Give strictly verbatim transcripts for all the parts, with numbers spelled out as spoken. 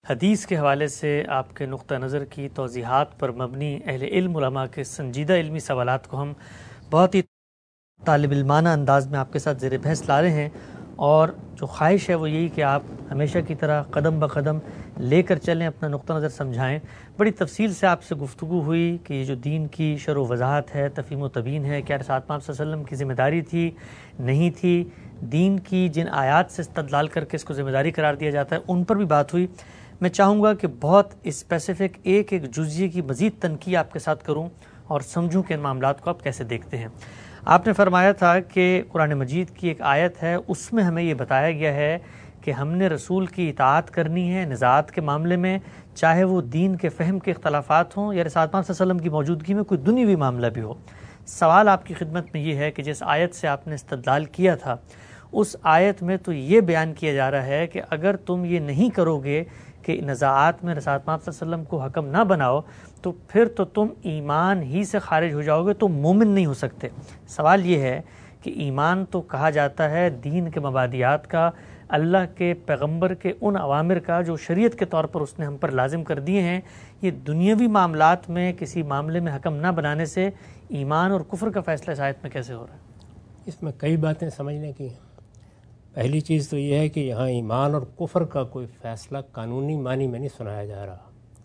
حدیث کے حوالے سے آپ کے نقطہ نظر کی توضیحات پر مبنی اہل علم علماء کے سنجیدہ علمی سوالات کو ہم بہت ہی طالب علمانہ انداز میں آپ کے ساتھ زیر بحث لا رہے ہیں، اور جو خواہش ہے وہ یہی کہ آپ ہمیشہ کی طرح قدم بقدم لے کر چلیں، اپنا نقطہ نظر سمجھائیں۔ بڑی تفصیل سے آپ سے گفتگو ہوئی کہ یہ جو دین کی شرح و وضاحت ہے، تفہیم و تبیین ہے، کیا رسالت پاک صلی اللہ علیہ وسلم کی ذمہ داری تھی، نہیں تھی، دین کی جن آیات سے استدلال کر کے اس کو ذمہ داری قرار دیا جاتا ہے، ان پر بھی بات ہوئی۔ میں چاہوں گا کہ بہت اسپیسیفک ایک ایک جزئیے کی مزید تنقید آپ کے ساتھ کروں اور سمجھوں کہ ان معاملات کو آپ کیسے دیکھتے ہیں۔ آپ نے فرمایا تھا کہ قرآن مجید کی ایک آیت ہے، اس میں ہمیں یہ بتایا گیا ہے کہ ہم نے رسول کی اطاعت کرنی ہے نزاعت کے معاملے میں، چاہے وہ دین کے فہم کے اختلافات ہوں یا رسالت پاک صلی اللہ علیہ وسلم کی موجودگی میں کوئی دنیوی معاملہ بھی ہو۔ سوال آپ کی خدمت میں یہ ہے کہ جس آیت سے آپ نے استدلال کیا تھا، اس آیت میں تو یہ بیان کیا جا رہا ہے کہ اگر تم یہ نہیں کرو گے کہ نزاعات میں رسالت پاک صلی اللہ علیہ وسلم کو حکم نہ بناؤ تو پھر تو تم ایمان ہی سے خارج ہو جاؤ گے، تم مومن نہیں ہو سکتے۔ سوال یہ ہے کہ ایمان تو کہا جاتا ہے دین کے مبادیات کا، اللہ کے پیغمبر کے ان اوامر کا جو شریعت کے طور پر اس نے ہم پر لازم کر دیے ہیں، یہ دنیاوی معاملات میں کسی معاملے میں حکم نہ بنانے سے ایمان اور کفر کا فیصلہ اس آیت میں کیسے ہو رہا ہے؟ اس میں کئی باتیں سمجھنے کی ہیں۔ پہلی چیز تو یہ ہے کہ یہاں ایمان اور کفر کا کوئی فیصلہ قانونی معنی میں نہیں سنایا جا رہا۔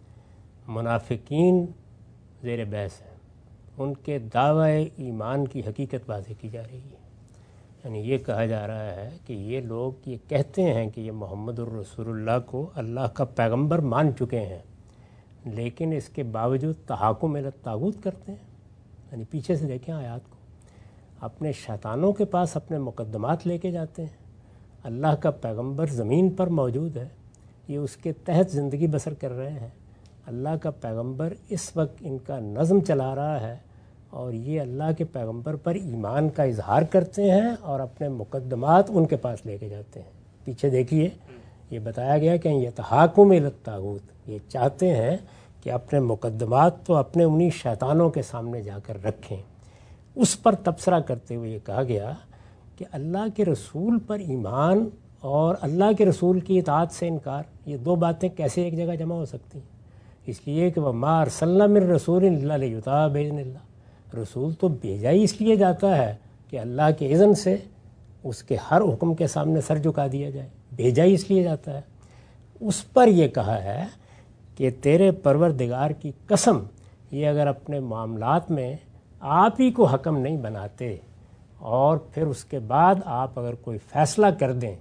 منافقین زیر بحث ہیں، ان کے دعوی ایمان کی حقیقت واضح کی جا رہی ہے۔ یعنی یہ کہا جا رہا ہے کہ یہ لوگ یہ کہتے ہیں کہ یہ محمد الرسول اللہ کو اللہ کا پیغمبر مان چکے ہیں، لیکن اس کے باوجود تحاکم الی الطاغوت کرتے ہیں۔ یعنی پیچھے سے دیکھیں آیات کو، اپنے شیطانوں کے پاس اپنے مقدمات لے کے جاتے ہیں۔ اللہ کا پیغمبر زمین پر موجود ہے، یہ اس کے تحت زندگی بسر کر رہے ہیں۔ اللہ کا پیغمبر اس وقت ان کا نظم چلا رہا ہے، اور یہ اللہ کے پیغمبر پر ایمان کا اظہار کرتے ہیں اور اپنے مقدمات ان کے پاس لے کے جاتے ہیں۔ پیچھے دیکھیے، یہ بتایا گیا کہ یہ تحاکم الی الطاغوت، یہ چاہتے ہیں کہ اپنے مقدمات تو اپنے انہی شیطانوں کے سامنے جا کر رکھیں۔ اس پر تبصرہ کرتے ہوئے یہ کہا گیا کہ اللہ کے رسول پر ایمان اور اللہ کے رسول کی اطاعت سے انکار، یہ دو باتیں کیسے ایک جگہ جمع ہو سکتی ہیں؟ اس لیے کہ وَمَا أَرْسَلْنَا مِن رَّسُولٍ إِلَّا لِيُطَاعَ بِإِذْنِ اللَّهِ، رسول تو بھیجا ہی اس لیے جاتا ہے کہ اللہ کے اذن سے اس کے ہر حکم کے سامنے سر جھکا دیا جائے، بھیجا ہی اس لیے جاتا ہے۔ اس پر یہ کہا ہے کہ تیرے پروردگار کی قسم، یہ اگر اپنے معاملات میں آپ ہی کو حکم نہیں بناتے اور پھر اس کے بعد آپ اگر کوئی فیصلہ کر دیں،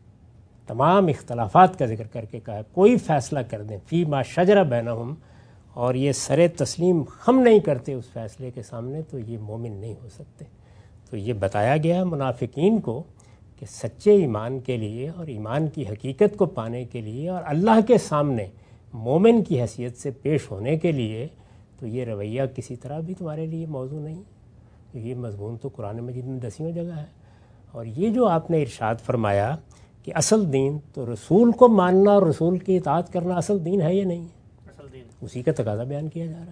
تمام اختلافات کا ذکر کر کے کہا ہے کوئی فیصلہ کر دیں فی ما شجر بینہم، اور یہ سر تسلیم خم نہیں کرتے اس فیصلے کے سامنے، تو یہ مومن نہیں ہو سکتے۔ تو یہ بتایا گیا منافقین کو کہ سچے ایمان کے لیے اور ایمان کی حقیقت کو پانے کے لیے اور اللہ کے سامنے مومن کی حیثیت سے پیش ہونے کے لیے تو یہ رویہ کسی طرح بھی تمہارے لیے موضوع نہیں۔ یہ مضمون تو قرآن مجید میں دسیوں جگہ ہے۔ اور یہ جو آپ نے ارشاد فرمایا کہ اصل دین تو رسول کو ماننا اور رسول کی اطاعت کرنا اصل دین ہے یا نہیں ہے، اصل دین اسی کا تقاضا بیان کیا جا رہا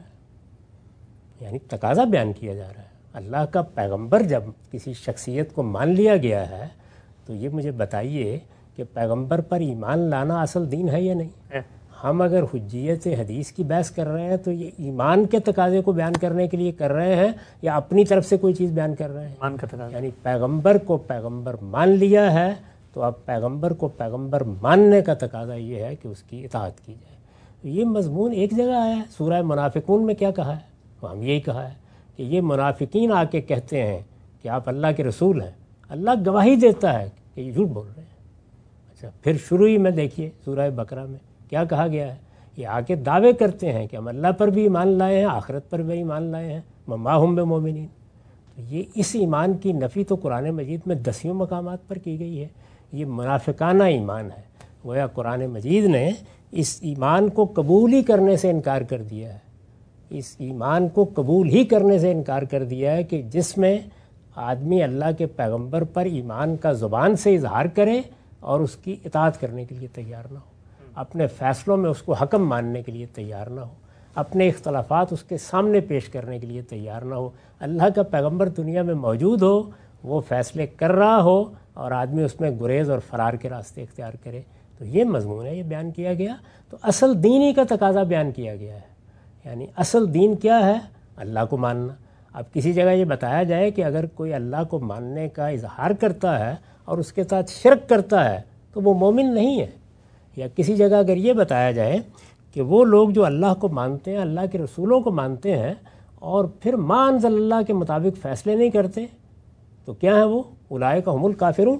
ہے۔ یعنی تقاضا بیان کیا جا رہا ہے، اللہ کا پیغمبر جب کسی شخصیت کو مان لیا گیا ہے تو یہ مجھے بتائیے کہ پیغمبر پر ایمان لانا اصل دین ہے یا نہیں ہے؟ ہم اگر حجیت حدیث کی بحث کر رہے ہیں تو یہ ایمان کے تقاضے کو بیان کرنے کے لیے کر رہے ہیں یا اپنی طرف سے کوئی چیز بیان کر رہے ہیں؟ ایمان کا تقاضا۔ یعنی پیغمبر کو پیغمبر مان لیا ہے تو اب پیغمبر کو پیغمبر ماننے کا تقاضا یہ ہے کہ اس کی اطاعت کی جائے۔ یہ مضمون ایک جگہ آیا ہے، سورہ منافقون میں کیا کہا ہے؟ ہم یہی کہا ہے کہ یہ منافقین آ کے کہتے ہیں کہ آپ اللہ کے رسول ہیں، اللہ گواہی دیتا ہے کہ یہ جھوٹ بول رہے ہیں۔ اچھا، پھر شروع ہی میں دیکھیے سورہ بقرہ میں کیا کہا گیا ہے؟ یہ آ کے دعوے کرتے ہیں کہ ہم اللہ پر بھی ایمان لائے ہیں، آخرت پر بھی ایمان لائے ہیں، وما ہم بمؤمنین۔ تو یہ اس ایمان کی نفی تو قرآن مجید میں دسیوں مقامات پر کی گئی ہے۔ یہ منافقانہ ایمان ہے، گویا قرآن مجید نے اس ایمان کو قبول ہی کرنے سے انکار کر دیا ہے، اس ایمان کو قبول ہی کرنے سے انکار کر دیا ہے کہ جس میں آدمی اللہ کے پیغمبر پر ایمان کا زبان سے اظہار کرے اور اس کی اطاعت کرنے کے لیے تیار نہ ہو، اپنے فیصلوں میں اس کو حکم ماننے کے لیے تیار نہ ہو، اپنے اختلافات اس کے سامنے پیش کرنے کے لیے تیار نہ ہو۔ اللہ کا پیغمبر دنیا میں موجود ہو، وہ فیصلے کر رہا ہو اور آدمی اس میں گریز اور فرار کے راستے اختیار کرے، تو یہ مضمون ہے، یہ بیان کیا گیا۔ تو اصل دین ہی کا تقاضا بیان کیا گیا ہے، یعنی اصل دین کیا ہے؟ اللہ کو ماننا۔ اب کسی جگہ یہ بتایا جائے کہ اگر کوئی اللہ کو ماننے کا اظہار کرتا ہے اور اس کے ساتھ شرک کرتا ہے تو وہ مومن نہیں ہے، یا کسی جگہ اگر یہ بتایا جائے کہ وہ لوگ جو اللہ کو مانتے ہیں، اللہ کے رسولوں کو مانتے ہیں اور پھر ما انزل اللہ کے مطابق فیصلے نہیں کرتے تو کیا ہے وہ؟ اولئک هم الکافرون۔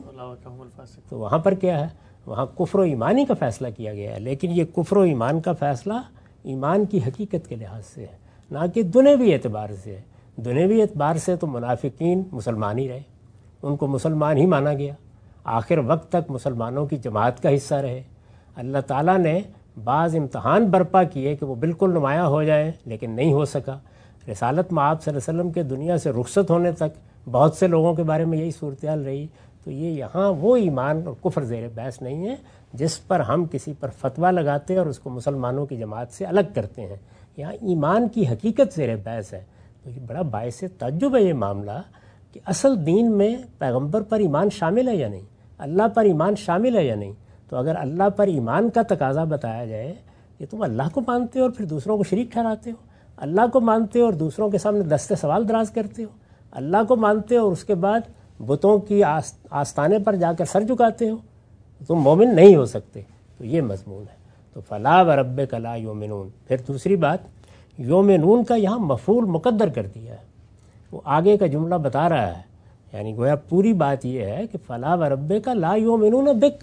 تو وہاں پر کیا ہے؟ وہاں کفر و ایمانی کا فیصلہ کیا گیا ہے، لیکن یہ کفر و ایمان کا فیصلہ ایمان کی حقیقت کے لحاظ سے ہے، نہ کہ دنیوی اعتبار سے ہے۔ دنیوی اعتبار سے تو منافقین مسلمان ہی رہے، ان کو مسلمان ہی مانا گیا، آخر وقت تک مسلمانوں کی جماعت کا حصہ رہے۔ اللہ تعالیٰ نے بعض امتحان برپا کیے کہ وہ بالکل نمایاں ہو جائیں، لیکن نہیں ہو سکا۔ رسالت مآب صلی اللہ علیہ وسلم کے دنیا سے رخصت ہونے تک بہت سے لوگوں کے بارے میں یہی صورتحال رہی۔ تو یہ یہاں وہ ایمان اور کفر زیر بحث نہیں ہے جس پر ہم کسی پر فتویٰ لگاتے ہیں اور اس کو مسلمانوں کی جماعت سے الگ کرتے ہیں، یہاں ایمان کی حقیقت زیر بحث ہے۔ تو یہ بڑا باعث تعجب ہے یہ معاملہ کہ اصل دین میں پیغمبر پر ایمان شامل ہے یا نہیں، اللہ پر ایمان شامل ہے یا نہیں۔ تو اگر اللہ پر ایمان کا تقاضا بتایا جائے کہ تم اللہ کو مانتے ہو اور پھر دوسروں کو شریک ٹھہراتے ہو، اللہ کو مانتے ہو اور دوسروں کے سامنے دست سوال دراز کرتے ہو، اللہ کو مانتے ہو اور اس کے بعد بتوں کی آستانے پر جا کر سر جھکاتے ہو، تم مومن نہیں ہو سکتے۔ تو یہ مضمون ہے۔ تو فلا وربک لا یؤمنون۔ پھر دوسری بات، یومنون کا یہاں مفعول مقدر کر دیا ہے، وہ آگے کا جملہ بتا رہا ہے، یعنی گویا پوری بات یہ ہے کہ فلا وربک لا یؤمنون بک،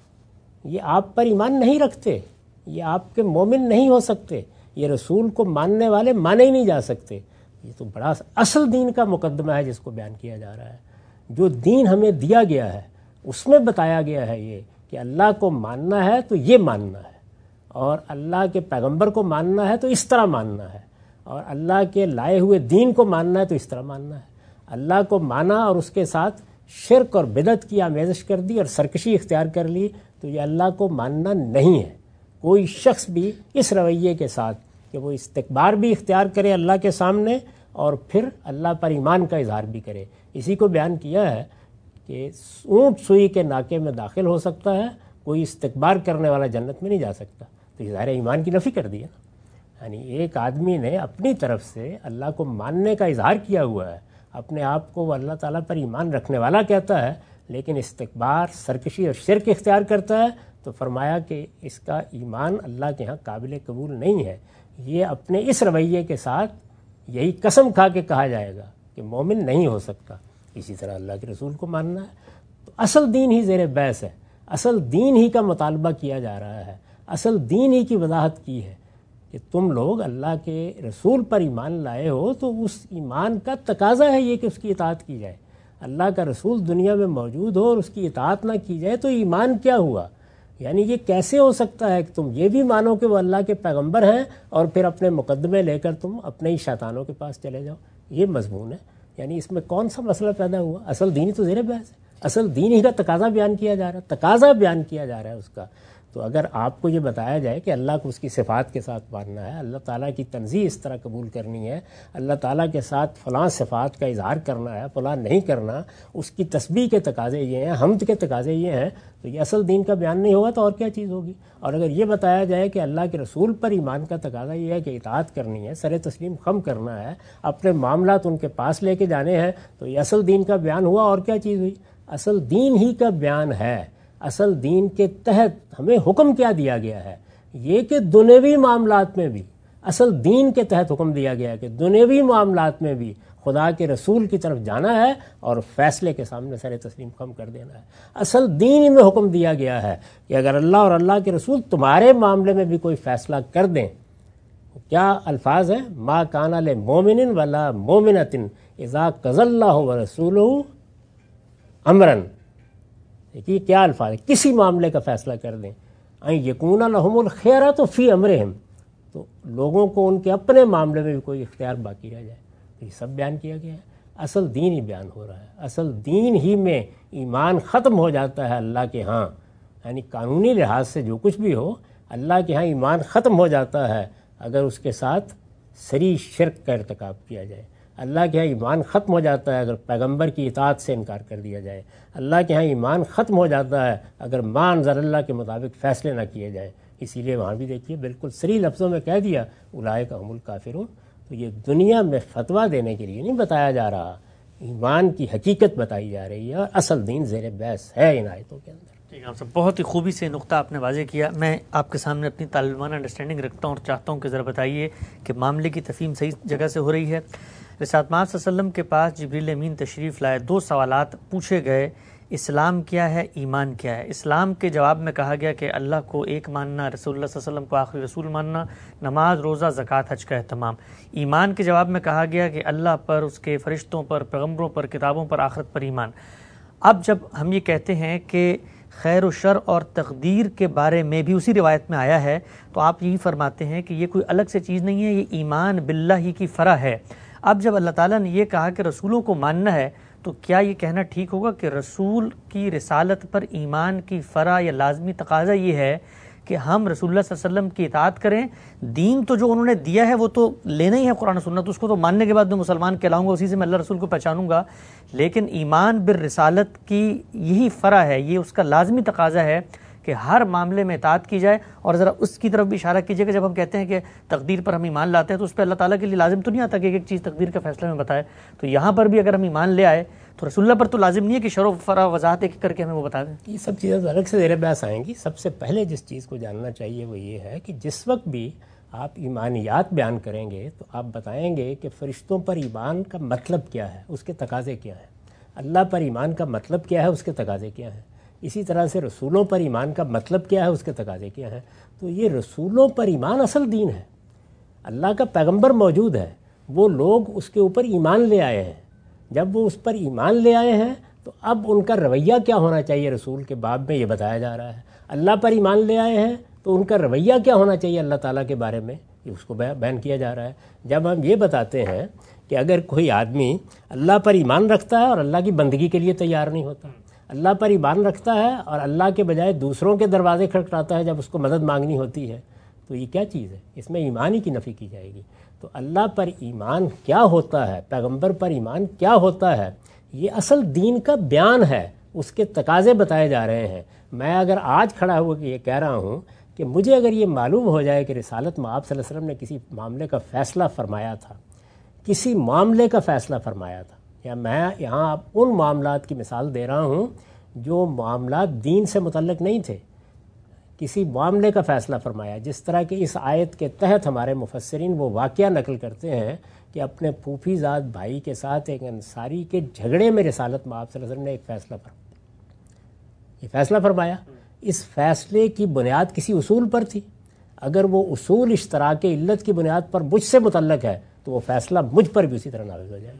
یہ آپ پر ایمان نہیں رکھتے، یہ آپ کے مومن نہیں ہو سکتے، یہ رسول کو ماننے والے مانے ہی نہیں جا سکتے۔ یہ تو بڑا اصل دین کا مقدمہ ہے جس کو بیان کیا جا رہا ہے۔ جو دین ہمیں دیا گیا ہے اس میں بتایا گیا ہے یہ کہ اللہ کو ماننا ہے تو یہ ماننا ہے، اور اللہ کے پیغمبر کو ماننا ہے تو اس طرح ماننا ہے، اور اللہ کے لائے ہوئے دین کو ماننا ہے تو اس طرح ماننا ہے۔ اللہ کو مانا اور اس کے ساتھ شرک اور بدعت کی آمیزش کر دی اور سرکشی اختیار کر لی تو یہ اللہ کو ماننا نہیں ہے۔ کوئی شخص بھی اس رویے کے ساتھ کہ وہ استکبار بھی اختیار کرے اللہ کے سامنے اور پھر اللہ پر ایمان کا اظہار بھی کرے، اسی کو بیان کیا ہے کہ اونٹ سوئی کے ناکے میں داخل ہو سکتا ہے، کوئی استکبار کرنے والا جنت میں نہیں جا سکتا۔ تو اظہار ایمان کی نفی کر دی ہے نا، یعنی ایک آدمی نے اپنی طرف سے اللہ کو ماننے کا اظہار کیا ہوا ہے، اپنے آپ کو وہ اللہ تعالیٰ پر ایمان رکھنے والا کہتا ہے، لیکن استکبار، سرکشی اور شرک اختیار کرتا ہے، تو فرمایا کہ اس کا ایمان اللہ کے ہاں قابل قبول نہیں ہے۔ یہ اپنے اس رویے کے ساتھ یہی قسم کھا کے کہا جائے گا کہ مومن نہیں ہو سکتا۔ اسی طرح اللہ کے رسول کو ماننا ہے۔ تو اصل دین ہی زیر بحث ہے، اصل دین ہی کا مطالبہ کیا جا رہا ہے، اصل دین ہی کی وضاحت کی ہے کہ تم لوگ اللہ کے رسول پر ایمان لائے ہو تو اس ایمان کا تقاضا ہے یہ کہ اس کی اطاعت کی جائے۔ اللہ کا رسول دنیا میں موجود ہو اور اس کی اطاعت نہ کی جائے تو ایمان کیا ہوا؟ یعنی یہ کیسے ہو سکتا ہے کہ تم یہ بھی مانو کہ وہ اللہ کے پیغمبر ہیں اور پھر اپنے مقدمے لے کر تم اپنے ہی شیطانوں کے پاس چلے جاؤ؟ یہ مضمون ہے۔ یعنی اس میں کون سا مسئلہ پیدا ہوا؟ اصل دین ہی تو زیر بحث ہے، اصل دین ہی کا تقاضا بیان کیا جا رہا ہے، تقاضا بیان کیا جا رہا ہے اس کا۔ تو اگر آپ کو یہ بتایا جائے کہ اللہ کو اس کی صفات کے ساتھ ماننا ہے، اللہ تعالیٰ کی تنزیہ اس طرح قبول کرنی ہے، اللہ تعالیٰ کے ساتھ فلاں صفات کا اظہار کرنا ہے، فلاں نہیں کرنا، اس کی تسبیح کے تقاضے یہ ہیں، حمد کے تقاضے یہ ہیں، تو یہ اصل دین کا بیان نہیں ہوگا تو اور کیا چیز ہوگی؟ اور اگر یہ بتایا جائے کہ اللہ کے رسول پر ایمان کا تقاضا یہ ہے کہ اطاعت کرنی ہے، سر تسلیم خم کرنا ہے، اپنے معاملات ان کے پاس لے کے جانے ہیں، تو یہ اصل دین کا بیان ہوا اور کیا چیز ہوئی؟ اصل دین ہی کا بیان ہے۔ اصل دین کے تحت ہمیں حکم کیا دیا گیا ہے؟ یہ کہ دنیوی معاملات میں بھی اصل دین کے تحت حکم دیا گیا ہے کہ دنیوی معاملات میں بھی خدا کے رسول کی طرف جانا ہے اور فیصلے کے سامنے سر تسلیم خم کر دینا ہے۔ اصل دین ہی میں حکم دیا گیا ہے کہ اگر اللہ اور اللہ کے رسول تمہارے معاملے میں بھی کوئی فیصلہ کر دیں، کیا الفاظ ہیں؟ ما کان لمؤمن ولا مؤمنۃ اذا قضى اللہ ورسولہ امرن۔ دیکھیے کیا الفاظ ہے، کسی معاملے کا فیصلہ کر دیں، ان یکون لہم الخیرۃ فی امرہم، تو لوگوں کو ان کے اپنے معاملے میں بھی کوئی اختیار باقی رہ جائے، تو یہ سب بیان کیا گیا ہے۔ اصل دین ہی بیان ہو رہا ہے، اصل دین ہی میں ایمان ختم ہو جاتا ہے اللہ کے ہاں، یعنی قانونی لحاظ سے جو کچھ بھی ہو اللہ کے ہاں ایمان ختم ہو جاتا ہے اگر اس کے ساتھ سری شرک کا ارتکاب کیا جائے، اللہ کے ہاں ایمان ختم ہو جاتا ہے اگر پیغمبر کی اطاعت سے انکار کر دیا جائے. اللہ کے ہاں ایمان ختم ہو جاتا ہے اگر ما انزل اللہ کے مطابق فیصلے نہ کیے جائیں. اسی لیے وہاں بھی دیکھیے بالکل صریح لفظوں میں کہہ دیا اولئک هم الکافرون. تو یہ دنیا میں فتویٰ دینے کے لیے نہیں بتایا جا رہا، ایمان کی حقیقت بتائی جا رہی ہے اور اصل دین زیر بحث ہے ان آیتوں کے اندر. ٹھیک ہے صاحب، بہت ہی خوبی سے نقطہ آپ نے واضح کیا. میں آپ کے سامنے اپنی طالبانہ انڈرسٹینڈنگ رکھتا ہوں اور چاہتا ہوں کہ ذرا بتائیے کہ معاملے کی تفہیم صحیح جگہ سے ہو رہی ہے. رسالت مآب صلی اللہ علیہ وسلم کے پاس جبریل امین تشریف لائے، دو سوالات پوچھے گئے، اسلام کیا ہے، ایمان کیا ہے. اسلام کے جواب میں کہا گیا کہ اللہ کو ایک ماننا، رسول اللہ صلی اللہ علیہ وسلم کو آخری رسول ماننا، نماز، روزہ، زکوٰۃ، حج کا اہتمام. ایمان کے جواب میں کہا گیا کہ اللہ پر، اس کے فرشتوں پر، پیغمبروں پر، کتابوں پر، آخرت پر ایمان. اب جب ہم یہ کہتے ہیں کہ خیر و شر اور تقدیر کے بارے میں بھی اسی روایت میں آیا ہے، تو آپ یہی فرماتے ہیں کہ یہ کوئی الگ سے چیز نہیں ہے، یہ ایمان باللہ ہی کی فرع ہے. اب جب اللہ تعالیٰ نے یہ کہا کہ رسولوں کو ماننا ہے، تو کیا یہ کہنا ٹھیک ہوگا کہ رسول کی رسالت پر ایمان کی فرع یا لازمی تقاضا یہ ہے کہ ہم رسول اللہ صلی اللہ علیہ وسلم کی اطاعت کریں؟ دین تو جو انہوں نے دیا ہے وہ تو لینا ہی ہے، قرآن و سنت، اس کو تو ماننے کے بعد میں مسلمان کہلاؤں گا، اسی سے میں اللہ رسول کو پہچانوں گا. لیکن ایمان بالرسالت کی یہی فرع ہے، یہ اس کا لازمی تقاضا ہے کہ ہر معاملے میں اطاعت کی جائے. اور ذرا اس کی طرف بھی اشارہ کیجیے کہ جب ہم کہتے ہیں کہ تقدیر پر ہم ایمان لاتے ہیں تو اس پہ اللہ تعالیٰ کے لیے لازم تو نہیں آتا کہ ایک ایک چیز تقدیر کا فیصلہ میں بتائے. تو یہاں پر بھی اگر ہم ایمان لے آئے تو رسول اللہ پر تو لازم نہیں ہے کہ شرع و فرع وضاحت ایک کر کے ہمیں وہ بتا دیں. یہ سب چیزیں الگ سے زیر بحث آئیں گی. سب سے پہلے جس چیز کو جاننا چاہیے وہ یہ ہے کہ جس وقت بھی آپ ایمانیات بیان کریں گے تو آپ بتائیں گے کہ فرشتوں پر ایمان کا مطلب کیا ہے، اس کے تقاضے کیا ہیں. اللہ پر ایمان کا مطلب کیا ہے، اس کے تقاضے کیا ہیں. اسی طرح سے رسولوں پر ایمان کا مطلب کیا ہے، اس کے تقاضے کیا ہیں. تو یہ رسولوں پر ایمان اصل دین ہے. اللہ کا پیغمبر موجود ہے، وہ لوگ اس کے اوپر ایمان لے آئے ہیں. جب وہ اس پر ایمان لے آئے ہیں تو اب ان کا رویہ کیا ہونا چاہیے رسول کے باب میں یہ بتایا جا رہا ہے. اللہ پر ایمان لے آئے ہیں تو ان کا رویہ کیا ہونا چاہیے اللہ تعالیٰ کے بارے میں، یہ اس کو بیان کیا جا رہا ہے. جب ہم یہ بتاتے ہیں کہ اگر کوئی آدمی اللہ پر ایمان رکھتا ہے اور اللہ کی بندگی کے لیے تیار نہیں ہوتا، اللہ پر ایمان رکھتا ہے اور اللہ کے بجائے دوسروں کے دروازے کھٹکھٹاتا ہے جب اس کو مدد مانگنی ہوتی ہے، تو یہ کیا چیز ہے؟ اس میں ایمان ہی کی نفی کی جائے گی. تو اللہ پر ایمان کیا ہوتا ہے، پیغمبر پر ایمان کیا ہوتا ہے، یہ اصل دین کا بیان ہے، اس کے تقاضے بتائے جا رہے ہیں. میں اگر آج کھڑا ہوا کہ یہ کہہ رہا ہوں کہ مجھے اگر یہ معلوم ہو جائے کہ رسالت مآب صلی اللہ علیہ وسلم نے کسی معاملے کا فیصلہ فرمایا تھا، کسی معاملے کا فیصلہ فرمایا تھا، یا میں یہاں ان معاملات کی مثال دے رہا ہوں جو معاملات دین سے متعلق نہیں تھے، کسی معاملے کا فیصلہ فرمایا، جس طرح کہ اس آیت کے تحت ہمارے مفسرین وہ واقعہ نقل کرتے ہیں کہ اپنے پھوپھی زاد بھائی کے ساتھ ایک انصاری کے جھگڑے میں رسالت مآب صلی اللہ علیہ وسلم نے ایک فیصلہ فرمایا. یہ فیصلہ فرمایا، اس فیصلے کی بنیاد کسی اصول پر تھی. اگر وہ اصول اشتراک علت کی بنیاد پر مجھ سے متعلق ہے تو وہ فیصلہ مجھ پر بھی اسی طرح نافذ ہو جائے.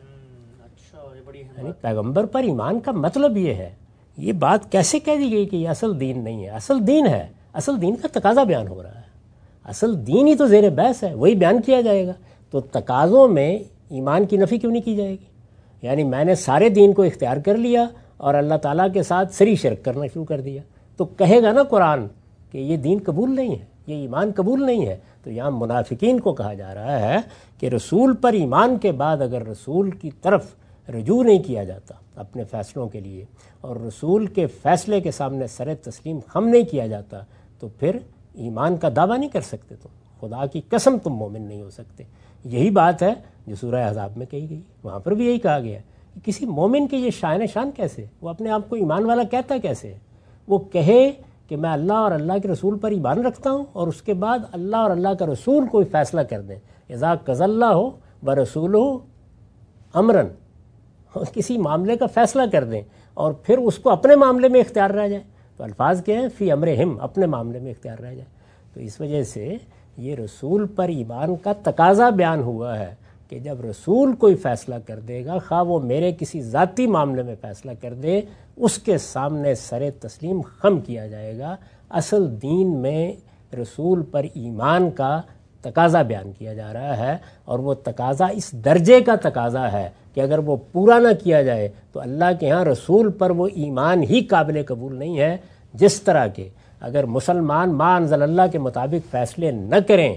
یعنی پیغمبر پر ایمان کا مطلب یہ ہے. یہ بات کیسے کہہ دی گئی کہ یہ اصل دین نہیں ہے؟ اصل دین ہے. اصل دین کا تقاضا بیان ہو رہا ہے. اصل دین ہی تو زیر بحث ہے، وہی بیان کیا جائے گا. تو تقاضوں میں ایمان کی نفی کیوں نہیں کی جائے گی؟ یعنی میں نے سارے دین کو اختیار کر لیا اور اللہ تعالیٰ کے ساتھ سری شرک کرنا شروع کر دیا، تو کہے گا نا قرآن کہ یہ دین قبول نہیں ہے، یہ ایمان قبول نہیں ہے. تو یہاں منافقین کو کہا جا رہا ہے کہ رسول پر ایمان کے بعد اگر رسول کی طرف رجوع نہیں کیا جاتا اپنے فیصلوں کے لیے اور رسول کے فیصلے کے سامنے سر تسلیم خم نہیں کیا جاتا تو پھر ایمان کا دعویٰ نہیں کر سکتے. تم خدا کی قسم تم مومن نہیں ہو سکتے. یہی بات ہے جو سورہ احزاب میں کہی گئی. وہاں پر بھی یہی کہا گیا کہ کسی مومن کے یہ شان شان کیسے، وہ اپنے آپ کو ایمان والا کہتا کیسے ہے؟ وہ کہے کہ میں اللہ اور اللہ کے رسول پر ایمان رکھتا ہوں اور اس کے بعد اللہ اور اللہ کا رسول کوئی فیصلہ کر دیں، اذا قضى اللہ ہو برسولہ امرن، کسی معاملے کا فیصلہ کر دیں اور پھر اس کو اپنے معاملے میں اختیار رہ جائے. تو الفاظ کیا ہیں؟ فی امرہم، اپنے معاملے میں اختیار رہ جائے. تو اس وجہ سے یہ رسول پر ایمان کا تقاضا بیان ہوا ہے کہ جب رسول کوئی فیصلہ کر دے گا، خواہ وہ میرے کسی ذاتی معاملے میں فیصلہ کر دے، اس کے سامنے سر تسلیم خم کیا جائے گا. اصل دین میں رسول پر ایمان کا تقاضا بیان کیا جا رہا ہے، اور وہ تقاضا اس درجے کا تقاضا ہے کہ اگر وہ پورا نہ کیا جائے تو اللہ کے ہاں رسول پر وہ ایمان ہی قابل قبول نہیں ہے. جس طرح کہ اگر مسلمان ما انزل اللہ کے مطابق فیصلے نہ کریں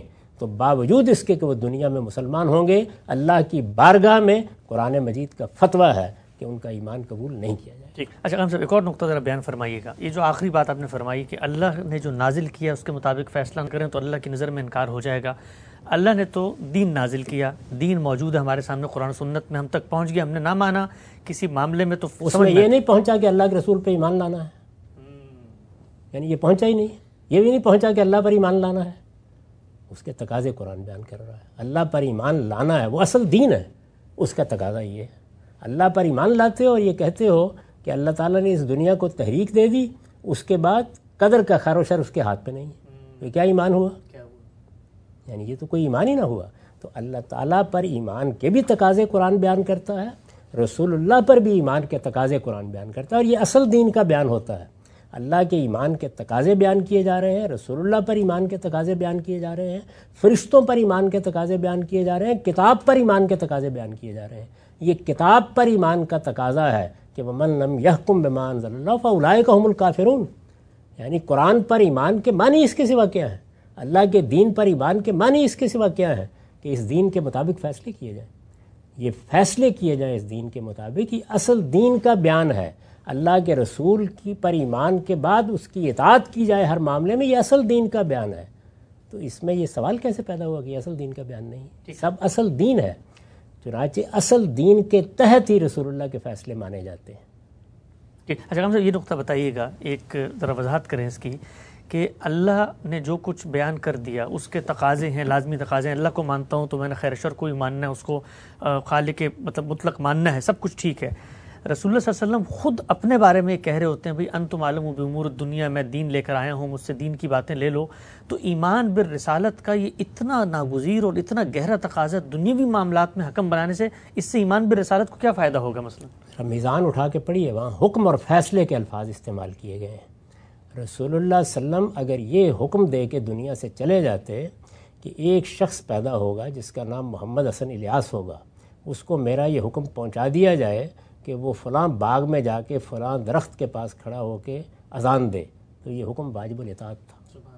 تو باوجود اس کے کہ وہ دنیا میں مسلمان ہوں گے، اللہ کی بارگاہ میں قرآن مجید کا فتویٰ ہے کہ ان کا ایمان قبول نہیں کیا جائے۔ ٹھیک، اچھا ہم صاحب ایک اور نقطہ ذرا بیان فرمائیے گا۔ یہ جو آخری بات آپ نے فرمائی کہ اللہ نے جو نازل کیا اس کے مطابق فیصلہ نہ کریں تو اللہ کی نظر میں انکار ہو جائے گا۔ اللہ نے تو دین نازل کیا، دین موجود ہے ہمارے سامنے قرآن و سنت میں، ہم تک پہنچ گیا، ہم نے نہ مانا کسی معاملے میں تو اس میں یہ نہیں پہنچا کہ اللہ کے رسول پہ ایمان لانا ہے، یعنی یہ پہنچا ہی نہیں، یہ بھی نہیں پہنچا کہ اللہ پر ایمان لانا ہے۔ اس کے تقاضے قرآن بیان کر رہا ہے۔ اللہ پر ایمان لانا ہے، وہ اصل دین ہے، اس کا تقاضا یہ ہے۔ اللہ پر ایمان لاتے ہو اور یہ کہتے ہو کہ اللہ تعالیٰ نے اس دنیا کو تحریک دے دی، اس کے بعد قدر کا خیر و شر اس کے ہاتھ پہ نہیں ہے، یہ کیا ایمان ہوا؟ یعنی یہ تو کوئی ایمان ہی نہ ہوا۔ تو اللہ تعالیٰ پر ایمان کے بھی تقاضے قرآن بیان کرتا ہے، رسول اللہ پر بھی ایمان کے تقاضے قرآن بیان کرتا ہے، اور یہ اصل دین کا بیان ہوتا ہے۔ اللہ کے ایمان کے تقاضے بیان کیے جا رہے ہیں، رسول اللہ پر ایمان کے تقاضے بیان کیے جا رہے ہیں، فرشتوں پر ایمان کے تقاضے بیان کیے جا رہے ہیں، کتاب پر ایمان کے تقاضے بیان کیے جا رہے ہیں۔ یہ کتاب پر ایمان کا تقاضا ہے کہ وَمَن لَّمْ يَحْكُم بِمَا أَنزَلَ اللَّهُ فَأُولَٰئِكَ هُمُ الْكَافِرُونَ، یعنی قرآن پر ایمان کے معنی اس کے سوا کیا ہے؟ اللہ کے دین پر ایمان کے معنی اس کے سوا کیا ہے؟ کہ اس دین کے مطابق فیصلے کیے جائیں، یہ فیصلے کیے جائیں اس دین کے مطابق، یہ اصل دین کا بیان ہے۔ اللہ کے رسول کی پر ایمان کے بعد اس کی اطاعت کی جائے ہر معاملے میں، یہ اصل دین کا بیان ہے۔ تو اس میں یہ سوال کیسے پیدا ہوا کہ یہ اصل دین کا بیان نہیں؟ سب اصل دین ہے، چنانچہ اصل دین کے تحت ہی رسول اللہ کے فیصلے مانے جاتے ہیں۔ ٹھیک، اچھا ہم سے یہ نقطہ بتائیے گا، ایک ذرا وضاحت کریں اس کی کہ اللہ نے جو کچھ بیان کر دیا اس کے تقاضے ہیں، لازمی تقاضے ہیں۔ اللہ کو مانتا ہوں تو میں نے خیر شر کو ہی ماننا ہے، اس کو خالق مطلب مطلق ماننا ہے، سب کچھ ٹھیک ہے۔ رسول اللہ صلی اللہ علیہ وسلم خود اپنے بارے میں کہہ رہے ہوتے ہیں بھئی انتم عالم بامور الدنیا، میں دین لے کر آیا ہوں، مجھ سے دین کی باتیں لے لو۔ تو ایمان بالرسالت کا یہ اتنا ناگزیر اور اتنا گہرا تقاضا دنیاوی معاملات میں حکم بنانے سے، اس سے ایمان بالرسالت کو کیا فائدہ ہوگا؟ مثلا میزان اٹھا کے پڑھیے، وہاں حکم اور فیصلے کے الفاظ استعمال کیے گئے ہیں۔ رسول اللہ صلی اللہ علیہ وسلم اگر یہ حکم دے کے دنیا سے چلے جاتے کہ ایک شخص پیدا ہوگا جس کا نام محمد حسن الیاس ہوگا، اس کو میرا یہ حکم پہنچا دیا جائے کہ وہ فلاں باغ میں جا کے فلاں درخت کے پاس کھڑا ہو کے اذان دے، تو یہ حکم واجب الاطاعت تھا۔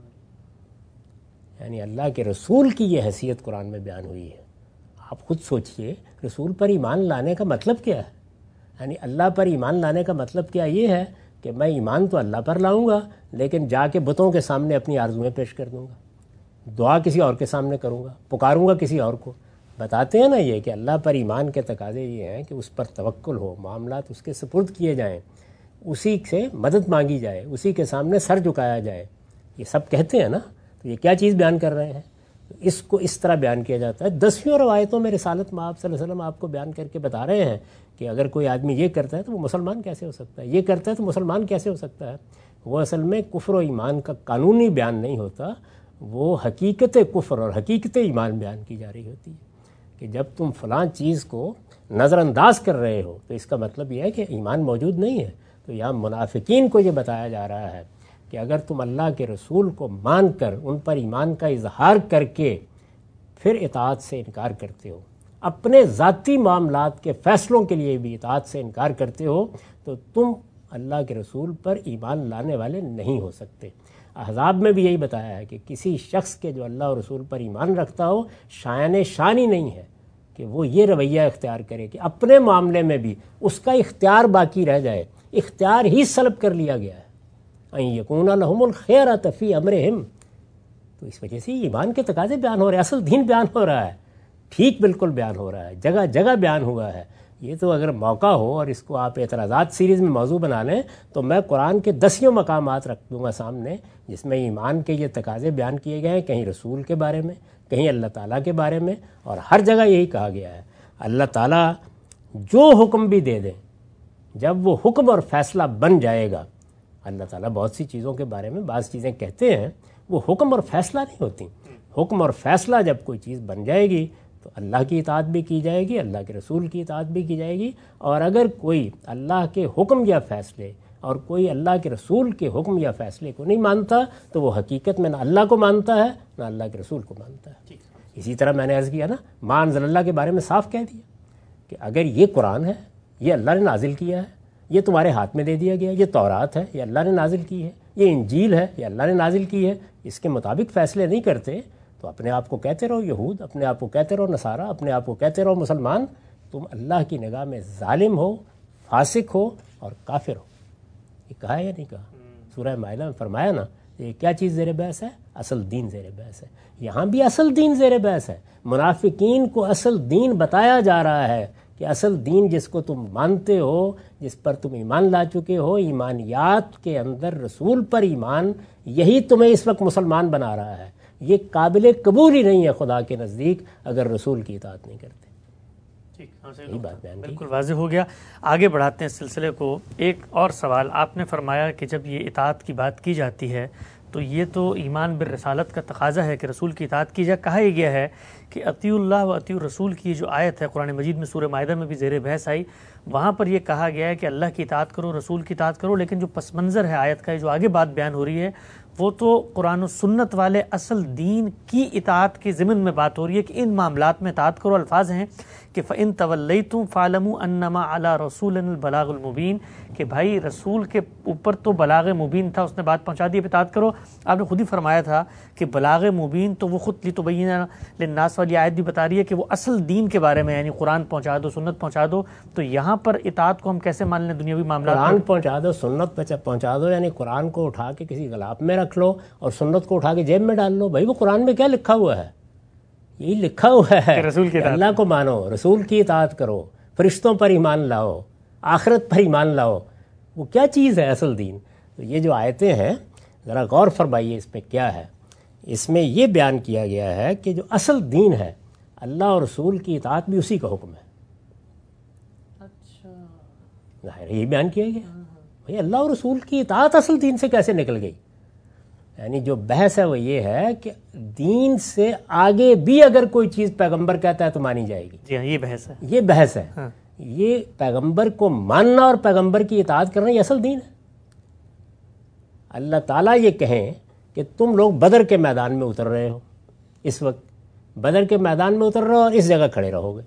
یعنی اللہ کے رسول کی یہ حیثیت قرآن میں بیان ہوئی ہے۔ آپ خود سوچئے، رسول پر ایمان لانے کا مطلب کیا ہے؟ یعنی اللہ پر ایمان لانے کا مطلب کیا یہ ہے کہ میں ایمان تو اللہ پر لاؤں گا، لیکن جا کے بتوں کے سامنے اپنی آرزویں پیش کر دوں گا، دعا کسی اور کے سامنے کروں گا، پکاروں گا کسی اور کو۔ بتاتے ہیں نا یہ کہ اللہ پر ایمان کے تقاضے یہ ہیں کہ اس پر توکل ہو، معاملات اس کے سپرد کیے جائیں، اسی سے مدد مانگی جائے، اسی کے سامنے سر جھکایا جائے، یہ سب کہتے ہیں نا۔ تو یہ کیا چیز بیان کر رہے ہیں؟ اس کو اس طرح بیان کیا جاتا ہے۔ دسویں روایتوں میں رسالت میں آپ صلی اللہ علیہ وسلم آپ کو بیان کر کے بتا رہے ہیں کہ اگر کوئی آدمی یہ کرتا ہے تو وہ مسلمان کیسے ہو سکتا ہے، یہ کرتا ہے تو مسلمان کیسے ہو سکتا ہے۔ وہ اصل میں کفر و ایمان کا قانونی بیان نہیں ہوتا، وہ حقیقت کفر اور حقیقت ایمان بیان کی جا رہی ہوتی ہے کہ جب تم فلاں چیز کو نظر انداز کر رہے ہو تو اس کا مطلب یہ ہے کہ ایمان موجود نہیں ہے۔ تو یہاں منافقین کو یہ بتایا جا رہا ہے کہ اگر تم اللہ کے رسول کو مان کر ان پر ایمان کا اظہار کر کے پھر اطاعت سے انکار کرتے ہو، اپنے ذاتی معاملات کے فیصلوں کے لیے بھی اطاعت سے انکار کرتے ہو، تو تم اللہ کے رسول پر ایمان لانے والے نہیں ہو سکتے۔ احزاب میں بھی یہی بتایا ہے کہ کسی شخص کے جو اللہ اور رسول پر ایمان رکھتا ہو، شایان شان ہی نہیں ہے کہ وہ یہ رویہ اختیار کرے کہ اپنے معاملے میں بھی اس کا اختیار باقی رہ جائے، اختیار ہی سلب کر لیا گیا ہے۔ ان یکون لہم الخیرۃ فی امرہم، تو اس وجہ سے ایمان کے تقاضے بیان ہو رہے ہیں، اصل دین بیان ہو رہا ہے، ٹھیک بالکل بیان ہو رہا ہے، جگہ جگہ بیان ہوا ہے۔ یہ تو اگر موقع ہو اور اس کو آپ اعتراضات سیریز میں موضوع بنا لیں تو میں قرآن کے دسیوں مقامات رکھ دوں گا سامنے جس میں ایمان کے یہ تقاضے بیان کیے گئے ہیں، کہیں رسول کے بارے میں، کہیں اللہ تعالیٰ کے بارے میں، اور ہر جگہ یہی کہا گیا ہے اللہ تعالیٰ جو حکم بھی دے دیں، جب وہ حکم اور فیصلہ بن جائے گا، اللہ تعالیٰ بہت سی چیزوں کے بارے میں بعض چیزیں کہتے ہیں، وہ حکم اور فیصلہ نہیں ہوتی۔ حکم اور فیصلہ جب کوئی چیز بن جائے گی تو اللہ کی اطاعت بھی کی جائے گی، اللہ کے رسول کی اطاعت بھی کی جائے گی، اور اگر کوئی اللہ کے حکم یا فیصلے اور کوئی اللہ کے رسول کے حکم یا فیصلے کو نہیں مانتا تو وہ حقیقت میں نہ اللہ کو مانتا ہے نہ اللہ کے رسول کو مانتا ہے۔ اسی طرح میں نے عرض کیا نا، ما انزل اللہ کے بارے میں صاف کہہ دیا کہ اگر یہ قرآن ہے، یہ اللہ نے نازل کیا ہے، یہ تمہارے ہاتھ میں دے دیا گیا، یہ تورات ہے، یہ اللہ نے نازل کی ہے، یہ انجیل ہے، یہ اللہ نے نازل کی ہے، اس کے مطابق فیصلے نہیں کرتے تو تو اپنے آپ کو کہتے رہو یہود، اپنے آپ کو کہتے رہو نصارہ، اپنے آپ کو کہتے رہو مسلمان، تم اللہ کی نگاہ میں ظالم ہو، فاسق ہو اور کافر ہو. یہ کہا ہے یا نہیں کہا؟ سورہ مائدہ میں فرمایا نا، یہ کیا چیز زیر بحث ہے؟ اصل دین زیر بحث ہے. یہاں بھی اصل دین زیر بحث ہے. منافقین کو اصل دین بتایا جا رہا ہے کہ اصل دین جس کو تم مانتے ہو، جس پر تم ایمان لا چکے ہو، ایمانیات کے اندر رسول پر ایمان، یہی تمہیں اس وقت مسلمان بنا رہا ہے. یہ قابل قبول ہی نہیں ہے خدا کے نزدیک اگر رسول کی اطاعت نہیں کرتے. یہی بات بیان کی. بالکل واضح ہو گیا. آگے بڑھاتے ہیں سلسلے کو. ایک اور سوال، آپ نے فرمایا کہ جب یہ اطاعت کی بات کی جاتی ہے تو یہ تو ایمان بالرسالت کا تقاضا ہے کہ رسول کی اطاعت کی جائے. کہا یہ گیا ہے کہ اطیعوا اللہ و اطیعوا الرسول کی جو آیت ہے قرآن مجید میں سورہ مائدہ میں بھی زیر بحث آئی، وہاں پر یہ کہا گیا ہے کہ اللہ کی اطاعت کرو، رسول کی اطاعت کرو، لیکن جو پس منظر ہے آیت کا، جو آگے بات بیان ہو رہی ہے، وہ تو قرآن و سنت والے اصل دین کی اطاعت کے ضمن میں بات ہو رہی ہے کہ ان معاملات میں اطاعت کرو. الفاظ ہیں کہ فَإِن تَوَلَّيْتُمْ فَاعْلَمُوا أَنَّمَا عَلَىٰ رَسُولِنَا الْبَلَاغُ الْمُبِينُ، کہ بھائی رسول کے اوپر تو بلاغ مبین تھا، اس نے بات پہنچا دی، اطاعت کرو. آپ نے خود ہی فرمایا تھا کہ بلاغ مبین تو وہ خود لِتُبَيِّنَ لِلنَّاسِ والی آیت بھی بتا رہی ہے کہ وہ اصل دین کے بارے میں، یعنی قرآن پہنچا دو، سنت پہنچا دو. تو یہاں پر اطاعت کو ہم کیسے مان لیں دنیاوی معاملات؟ قرآن پہنچا دو، سنت پہنچا دو، یعنی قرآن کو اٹھا کے کسی غلاف میں رکھ لو اور سنت کو اٹھا کے جیب میں ڈال لو. بھائی وہ قرآن میں کیا لکھا ہوا ہے؟ یہی لکھا ہوا ہے رسول کی کہ اللہ کو مانو، رسول کی اطاعت کرو، فرشتوں پر ایمان لاؤ، آخرت پر ایمان لاؤ. وہ کیا چیز ہے اصل دین؟ تو یہ جو آیتیں ہیں ذرا غور فرمائیے اس میں کیا ہے. اس میں یہ بیان کیا گیا ہے کہ جو اصل دین ہے اللہ اور رسول کی اطاعت بھی اسی کا حکم ہے. اچھا، ظاہر یہی بیان کیا گیا. بھائی اللہ اور رسول کی اطاعت اصل دین سے کیسے نکل گئی؟ یعنی جو بحث ہے وہ یہ ہے کہ دین سے آگے بھی اگر کوئی چیز پیغمبر کہتا ہے تو مانی جائے گی. جی ہاں، یہ بحث ہے. یہ بحث ہے. یہ پیغمبر کو ماننا اور پیغمبر کی اطاعت کرنا یہ اصل دین ہے. اللہ تعالیٰ یہ کہیں کہ تم لوگ بدر کے میدان میں اتر رہے ہو، اس وقت بدر کے میدان میں اتر رہے ہو اور اس جگہ کھڑے رہو گے،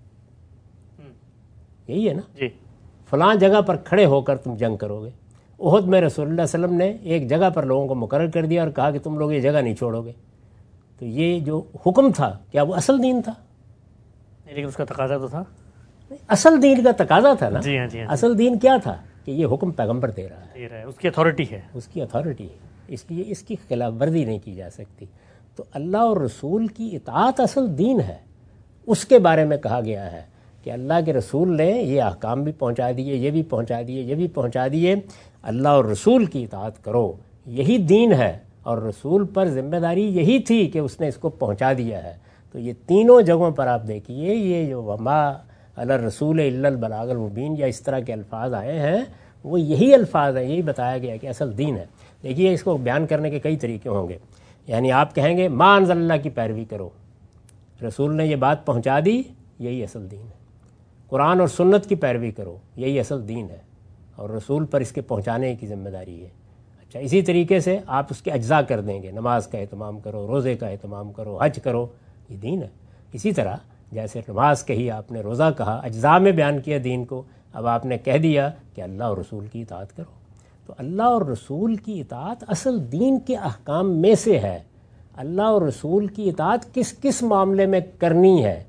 یہی ہے نا؟ جی. فلاں جگہ پر کھڑے ہو کر تم جنگ کرو گے. احد میں رسول اللہ صلی اللہ علیہ وسلم نے ایک جگہ پر لوگوں کو مقرر کر دیا اور کہا کہ تم لوگ یہ جگہ نہیں چھوڑو گے. تو یہ جو حکم تھا کیا وہ اصل دین تھا؟ لیکن اس کا تقاضا تو تھا. اصل دین کا تقاضا تھا نا. جی ہاں جی ہاں. اصل دین کیا تھا کہ یہ حکم پیغمبر دے رہا ہے، دے رہا ہے، اس کی اتھارٹی ہے، اس کی اتھارٹی ہے، اس لیے اس کی خلاف ورزی نہیں کی جا سکتی. تو اللہ اور رسول کی اطاعت اصل دین ہے. اس کے بارے میں کہا گیا ہے کہ اللہ کے رسول نے یہ احکام بھی پہنچا دیے، یہ بھی پہنچا دیے، یہ بھی پہنچا دیے. اللہ اور رسول کی اطاعت کرو، یہی دین ہے، اور رسول پر ذمہ داری یہی تھی کہ اس نے اس کو پہنچا دیا ہے. تو یہ تینوں جگہوں پر آپ دیکھیے یہ جو وما علی الرسول الا البلاغ المبین یا اس طرح کے الفاظ آئے ہیں وہ یہی الفاظ ہیں، یہی بتایا گیا کہ اصل دین ہے. دیکھیے اس کو بیان کرنے کے کئی طریقے ہوں گے. یعنی آپ کہیں گے ما انزل اللہ کی پیروی کرو، رسول نے یہ بات پہنچا دی، یہی اصل دین ہے. قرآن اور سنت کی پیروی کرو، یہی اصل دین ہے، اور رسول پر اس کے پہنچانے کی ذمہ داری ہے. اچھا، اسی طریقے سے آپ اس کے اجزاء کر دیں گے، نماز کا اہتمام کرو، روزے کا اہتمام کرو، حج کرو، یہ دین ہے. اسی طرح جیسے نماز کہی آپ نے، روزہ کہا، اجزاء میں بیان کیا دین کو. اب آپ نے کہہ دیا کہ اللہ اور رسول کی اطاعت کرو. تو اللہ اور رسول کی اطاعت اصل دین کے احکام میں سے ہے. اللہ اور رسول کی اطاعت کس کس معاملے میں کرنی ہے؟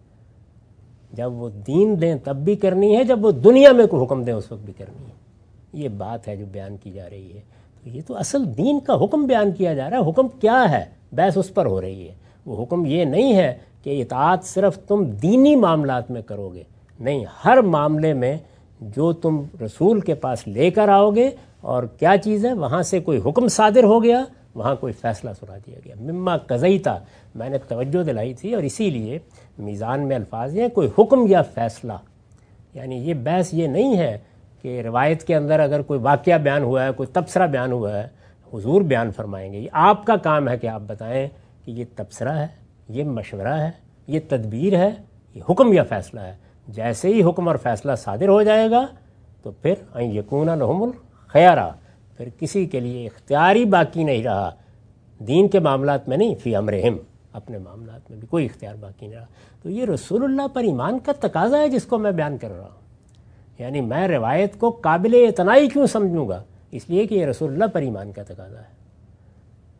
جب وہ دین دیں تب بھی کرنی ہے، جب وہ دنیا میں کوئی حکم دیں اس وقت بھی کرنی ہے. یہ بات ہے جو بیان کی جا رہی ہے. تو یہ تو اصل دین کا حکم بیان کیا جا رہا ہے. حکم کیا ہے؟ بحث اس پر ہو رہی ہے. وہ حکم یہ نہیں ہے کہ اطاعت صرف تم دینی معاملات میں کرو گے، نہیں، ہر معاملے میں جو تم رسول کے پاس لے کر آؤ گے اور کیا چیز ہے وہاں سے کوئی حکم صادر ہو گیا، وہاں کوئی فیصلہ سنا دیا گیا. مما قضیتا، میں نے توجہ دلائی تھی اور اسی لیے میزان میں الفاظ ہیں کوئی حکم یا فیصلہ. یعنی یہ بحث یہ نہیں ہے کہ روایت کے اندر اگر کوئی واقعہ بیان ہوا ہے، کوئی تبصرہ بیان ہوا ہے، حضور بیان فرمائیں گے. یہ آپ کا کام ہے کہ آپ بتائیں کہ یہ تبصرہ ہے، یہ مشورہ ہے، یہ تدبیر ہے، یہ حکم یا فیصلہ ہے. جیسے ہی حکم اور فیصلہ صادر ہو جائے گا تو پھر ان یکون لہم الخیارہ، پھر کسی کے لیے اختیاری باقی نہیں رہا. دین کے معاملات میں نہیں، فی امرہم، اپنے معاملات میں بھی کوئی اختیار باقی نہیں رہا. تو یہ رسول اللہ پر ایمان کا تقاضا ہے جس کو میں بیان کر رہا ہوں. یعنی میں روایت کو قابل اعتنائی کیوں سمجھوں گا؟ اس لیے کہ یہ رسول اللہ پر ایمان کا تقاضا ہے.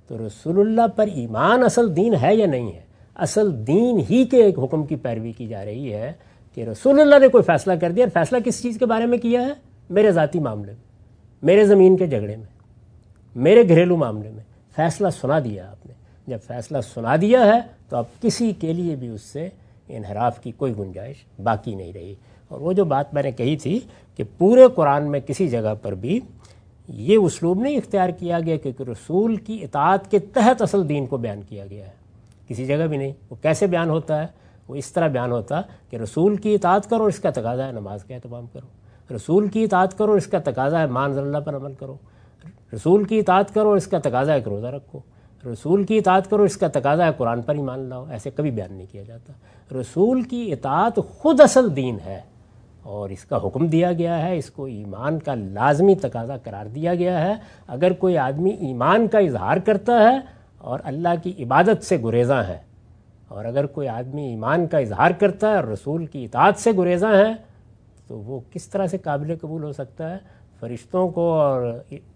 تو رسول اللہ پر ایمان اصل دین ہے یا نہیں ہے؟ اصل دین ہی کے ایک حکم کی پیروی کی جا رہی ہے کہ رسول اللہ نے کوئی فیصلہ کر دیا، اور فیصلہ کس چیز کے بارے میں کیا ہے؟ میرے ذاتی معاملے میں، میرے زمین کے جھگڑے میں، میرے گھریلو معاملے میں فیصلہ سنا دیا آپ نے۔ جب فیصلہ سنا دیا ہے تو اب کسی کے لیے بھی اس سے انحراف کی کوئی گنجائش باقی نہیں رہی۔ اور وہ جو بات میں نے کہی تھی کہ پورے قرآن میں کسی جگہ پر بھی یہ اسلوب نہیں اختیار کیا گیا کہ رسول کی اطاعت کے تحت اصل دین کو بیان کیا گیا ہے، کسی جگہ بھی نہیں۔ وہ کیسے بیان ہوتا ہے؟ وہ اس طرح بیان ہوتا کہ رسول کی اطاعت کرو، اس کا تقاضا ہے نماز کا اہتمام کرو، رسول کی اطاعت کرو، اس کا تقاضا ہے ما انزل اللہ پر عمل کرو، رسول کی اطاعت کرو، اس کا تقاضا ہے کہ روزہ رکھو، رسول کی اطاعت کرو، اس کا تقاضا ہے قرآن پر ایمان لاؤ۔ ایسے کبھی بیان نہیں کیا جاتا۔ رسول کی اطاعت خود اصل دین ہے، اور اس کا حکم دیا گیا ہے، اس کو ایمان کا لازمی تقاضا قرار دیا گیا ہے۔ اگر کوئی آدمی ایمان کا اظہار کرتا ہے اور اللہ کی عبادت سے گریزاں ہے، اور اگر کوئی آدمی ایمان کا اظہار کرتا ہے اور رسول کی اطاعت سے گریزاں ہے، تو وہ کس طرح سے قابل قبول ہو سکتا ہے؟ فرشتوں کو اور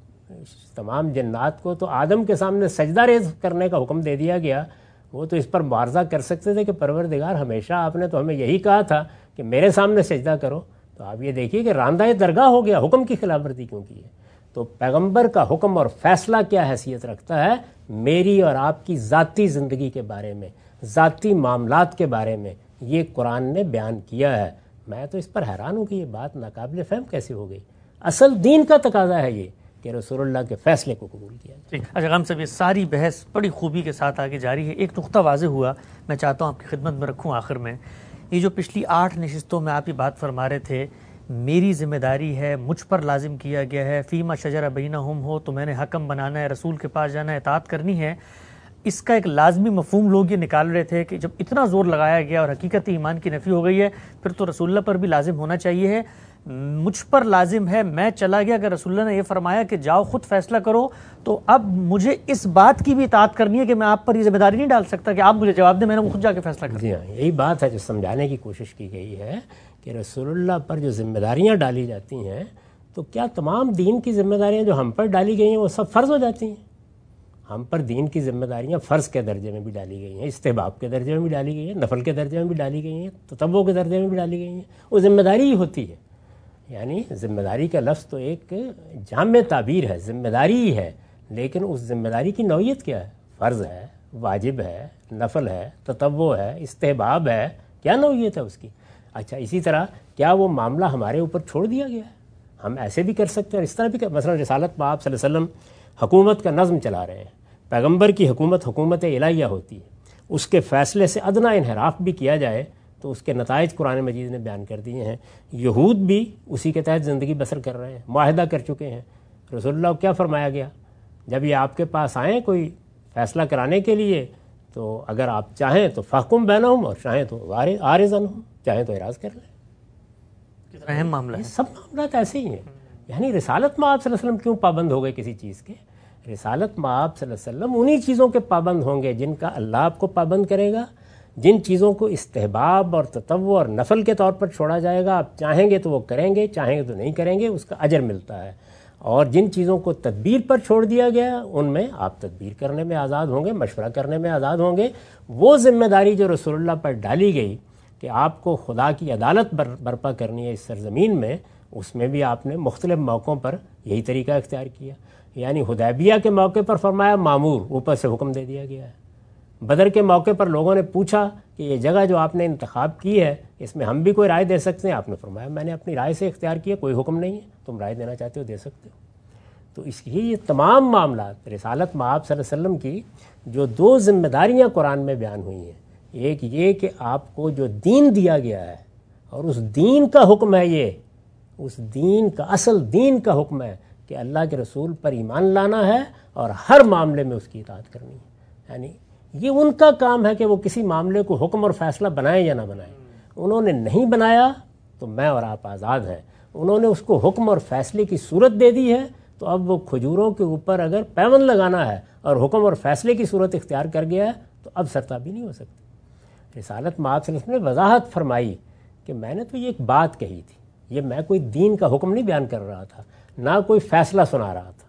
تمام جنات کو تو آدم کے سامنے سجدہ ریز کرنے کا حکم دے دیا گیا، وہ تو اس پر معارضہ کر سکتے تھے کہ پروردگار ہمیشہ آپ نے تو ہمیں یہی کہا تھا کہ میرے سامنے سجدہ کرو۔ تو آپ یہ دیکھیے کہ راندہ درگاہ ہو گیا، حکم کی خلاف ورزی کیوں کی ہے؟ تو پیغمبر کا حکم اور فیصلہ کیا حیثیت رکھتا ہے میری اور آپ کی ذاتی زندگی کے بارے میں، ذاتی معاملات کے بارے میں، یہ قرآن نے بیان کیا ہے۔ میں تو اس پر حیران ہوں کہ یہ بات ناقابل فہم کیسے ہو گئی۔ اصل دین کا تقاضا ہے یہ کہ رسول اللہ کے فیصلے کو قبول کیا جائے۔ اچھا غام صاحب، یہ ساری بحث بڑی خوبی کے ساتھ آگے جاری ہے۔ ایک نقطہ واضح ہوا، میں چاہتا ہوں آپ کی خدمت میں رکھوں آخر میں۔ یہ جو پچھلی آٹھ نشستوں میں آپ یہ بات فرما رہے تھے، میری ذمہ داری ہے، مجھ پر لازم کیا گیا ہے، فیما شجر بینہم ہو تو میں نے حکم بنانا ہے، رسول کے پاس جانا ہے، اطاعت کرنی ہے، اس کا ایک لازمی مفہوم لوگ یہ نکال رہے تھے کہ جب اتنا زور لگایا گیا اور حقیقت ایمان کی نفی ہو گئی ہے، پھر تو رسول اللہ پر بھی لازم ہونا چاہیے ہے، مجھ پر لازم ہے، میں چلا گیا۔ اگر رسول اللہ نے یہ فرمایا کہ جاؤ خود فیصلہ کرو، تو اب مجھے اس بات کی بھی اطاعت کرنی ہے کہ میں آپ پر یہ ذمہ داری نہیں ڈال سکتا کہ آپ مجھے جواب دیں، میں نے خود جا کے فیصلہ کرنا۔ جی ہاں، یہی بات ہے جو سمجھانے کی کوشش کی گئی ہے کہ رسول اللہ پر جو ذمہ داریاں ڈالی جاتی ہیں، تو کیا تمام دین کی ذمہ داریاں جو ہم پر ڈالی گئی ہیں وہ سب فرض ہو جاتی ہیں؟ ہم پر دین کی ذمہ داریاں فرض کے درجے میں بھی ڈالی گئی ہیں، استحباب کے درجے میں بھی ڈالی گئی ہیں، نفل کے درجے میں بھی ڈالی گئی ہیں، تطوع کے درجے میں بھی ڈالی گئی ہیں۔ وہ ذمہ داری ہی ہوتی ہے۔ یعنی ذمہ داری کا لفظ تو ایک جامع تعبیر ہے، ذمہ داری ہی ہے، لیکن اس ذمہ داری کی نوعیت کیا ہے؟ فرض ہے، واجب ہے، نفل ہے، تطوع ہے، استحباب ہے، کیا نوعیت ہے اس کی؟ اچھا، اسی طرح کیا وہ معاملہ ہمارے اوپر چھوڑ دیا گیا ہے؟ ہم ایسے بھی کر سکتے ہیں اور اس طرح بھی کر، مثلا رسالت میں آپ صلی اللہ علیہ وسلم حکومت کا نظم چلا رہے ہیں، پیغمبر کی حکومت حکومت الہیہ ہوتی ہے، اس کے فیصلے سے ادنا انحراف بھی کیا جائے تو اس کے نتائج قرآن مجید نے بیان کر دیے ہیں۔ یہود بھی اسی کے تحت زندگی بسر کر رہے ہیں، معاہدہ کر چکے ہیں۔ رسول اللہ کو کیا فرمایا گیا؟ جب یہ آپ کے پاس آئیں کوئی فیصلہ کرانے کے لیے، تو اگر آپ چاہیں تو فحکم بینہم، اور چاہیں تو عارض عنہم، چاہیں تو اعراض کر لیں۔ کتنا اہم معاملہ ہے۔ یہ سب معاملات ایسے ہی ہیں۔ یعنی رسالت میں آپ صلی اللہ علیہ وسلم کیوں پابند ہو گئے کسی چیز کے؟ رسالت میں آپ صلی اللہ علیہ وسلم انہی چیزوں کے پابند ہوں گے جن کا اللہ آپ کو پابند کرے گا، جن چیزوں کو استحباب اور تطوع اور نفل کے طور پر چھوڑا جائے گا، آپ چاہیں گے تو وہ کریں گے، چاہیں گے تو نہیں کریں گے، اس کا اجر ملتا ہے۔ اور جن چیزوں کو تدبیر پر چھوڑ دیا گیا ان میں آپ تدبیر کرنے میں آزاد ہوں گے، مشورہ کرنے میں آزاد ہوں گے۔ وہ ذمہ داری جو رسول اللہ پر ڈالی گئی کہ آپ کو خدا کی عدالت برپا کرنی ہے اس سرزمین میں، اس میں بھی آپ نے مختلف موقعوں پر یہی طریقہ اختیار کیا۔ یعنی حدیبیہ کے موقع پر فرمایا معمور، اوپر سے حکم دے دیا گیا ہے۔ بدر کے موقع پر لوگوں نے پوچھا کہ یہ جگہ جو آپ نے انتخاب کی ہے اس میں ہم بھی کوئی رائے دے سکتے ہیں؟ آپ نے فرمایا میں نے اپنی رائے سے اختیار کیا، کوئی حکم نہیں ہے، تم رائے دینا چاہتے ہو دے سکتے ہو۔ تو اس کی یہ تمام معاملات رسالت میں آپ صلی اللہ علیہ وسلم کی جو دو ذمہ داریاں قرآن میں بیان ہوئی ہیں، ایک یہ کہ آپ کو جو دین دیا گیا ہے اور اس دین کا حکم ہے، یہ اس دین کا اصل دین کا حکم ہے کہ اللہ کے رسول پر ایمان لانا ہے اور ہر معاملے میں اس کی اطاعت کرنی ہے۔ یعنی یہ ان کا کام ہے کہ وہ کسی معاملے کو حکم اور فیصلہ بنائیں یا نہ بنائیں۔ انہوں نے نہیں بنایا تو میں اور آپ آزاد ہیں، انہوں نے اس کو حکم اور فیصلے کی صورت دے دی ہے، تو اب وہ کھجوروں کے اوپر اگر پیوند لگانا ہے اور حکم اور فیصلے کی صورت اختیار کر گیا ہے تو اب سرتابی نہیں ہو سکتی۔ رسالت میں آپ صلی اللہ علیہ وسلم نے وضاحت فرمائی کہ میں نے تو یہ ایک بات کہی تھی، یہ میں کوئی دین کا حکم نہیں بیان کر رہا تھا، نہ کوئی فیصلہ سنا رہا تھا،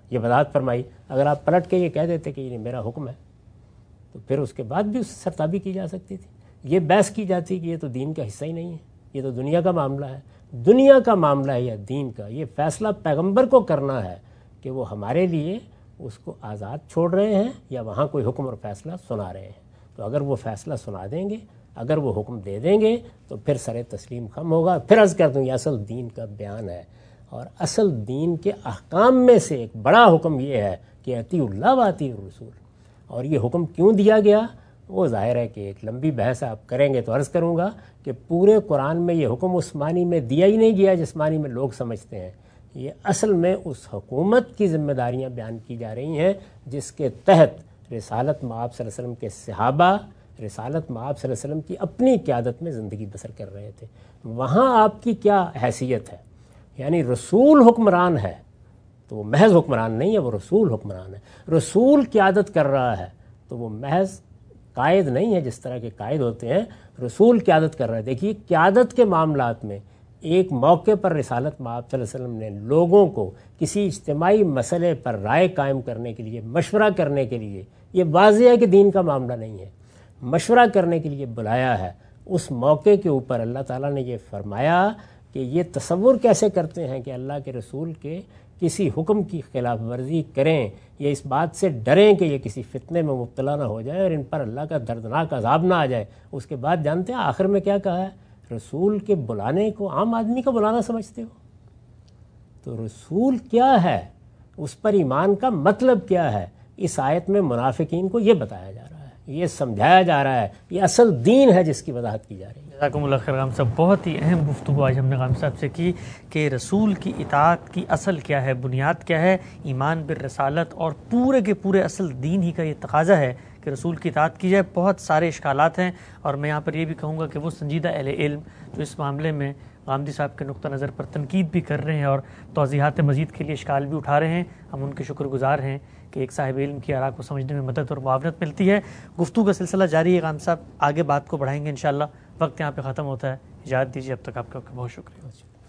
یہ وضاحت فرمائی. اگر آپ پلٹ کے یہ کہہ دیتے کہ یہ میرا حکم ہے تو پھر اس کے بعد بھی اس سے سرتابی کی جا سکتی تھی. یہ بحث کی جاتی کہ یہ تو دین کا حصہ ہی نہیں ہے, یہ تو دنیا کا معاملہ ہے. دنیا کا معاملہ ہے یا دین کا, یہ فیصلہ پیغمبر کو کرنا ہے کہ وہ ہمارے لیے اس کو آزاد چھوڑ رہے ہیں یا وہاں کوئی حکم اور فیصلہ سنا رہے ہیں. تو اگر وہ فیصلہ سنا دیں گے, اگر وہ حکم دے دیں گے تو پھر سر تسلیم خم ہوگا. پھر عرض کر دوں یہ اصل دین کا بیان ہے, اور اصل دین کے احکام میں سے ایک بڑا حکم یہ ہے کہ اطیعوا اللہ و اطیعوا الرسول. اور یہ حکم کیوں دیا گیا وہ ظاہر ہے کہ ایک لمبی بحث آپ کریں گے تو عرض کروں گا کہ پورے قرآن میں یہ حکم اس معنی میں دیا ہی نہیں گیا جس معنی میں لوگ سمجھتے ہیں. یہ اصل میں اس حکومت کی ذمہ داریاں بیان کی جا رہی ہیں جس کے تحت رسالت مآب صلی اللہ علیہ وسلم کے صحابہ رسالت مآب صلی اللہ علیہ وسلم کی اپنی قیادت میں زندگی بسر کر رہے تھے. وہاں آپ کی کیا حیثیت ہے؟ یعنی رسول حکمران ہے تو وہ محض حکمران نہیں ہے, وہ رسول حکمران ہے. رسول قیادت کر رہا ہے تو وہ محض قائد نہیں ہے جس طرح کے قائد ہوتے ہیں, رسول قیادت کر رہا ہے. دیکھیے قیادت کے معاملات میں ایک موقع پر رسالت مآب صلی اللہ علیہ وسلم نے لوگوں کو کسی اجتماعی مسئلے پر رائے قائم کرنے کے لیے, مشورہ کرنے کے لیے, یہ واضح ہے کہ دین کا معاملہ نہیں ہے, مشورہ کرنے کے لیے بلایا ہے. اس موقع کے اوپر اللہ تعالیٰ نے یہ فرمایا کہ یہ تصور کیسے کرتے ہیں کہ اللہ کے رسول کے کسی حکم کی خلاف ورزی کریں یا اس بات سے ڈریں کہ یہ کسی فتنے میں مبتلا نہ ہو جائے اور ان پر اللہ کا دردناک عذاب نہ آ جائے. اس کے بعد جانتے ہیں آخر میں کیا کہا ہے؟ رسول کے بلانے کو عام آدمی کا بلانا سمجھتے ہو؟ تو رسول کیا ہے, اس پر ایمان کا مطلب کیا ہے, اس آیت میں منافقین کو یہ بتایا جا رہا ہے, یہ سمجھایا جا رہا ہے, یہ اصل دین ہے جس کی وضاحت کی جا رہی ہے. جزاکم اللہ خیر غام صاحب, بہت ہی اہم گفتگو آج ہم نے غام صاحب سے کی کہ رسول کی اطاعت کی اصل کیا ہے, بنیاد کیا ہے. ایمان بالرسالت اور پورے کے پورے اصل دین ہی کا یہ تقاضا ہے کہ رسول کی اطاعت کی جائے. بہت سارے اشکالات ہیں اور میں یہاں پر یہ بھی کہوں گا کہ وہ سنجیدہ اہل علم جو اس معاملے میں غامدی صاحب کے نقطہ نظر پر تنقید بھی کر رہے ہیں اور توضیحات مزید کے لیے اشکال بھی اٹھا رہے ہیں, ہم ان کے شکر گزار ہیں کہ ایک صاحب علم کی آراء کو سمجھنے میں مدد اور معاونت ملتی ہے. گفتگو کا سلسلہ جاری ہے غام صاحب, آگے بات کو بڑھائیں گے انشاءاللہ. وقت یہاں پہ ختم ہوتا ہے, اجازت دیجیے, اب تک آپ کا بہت شکریہ.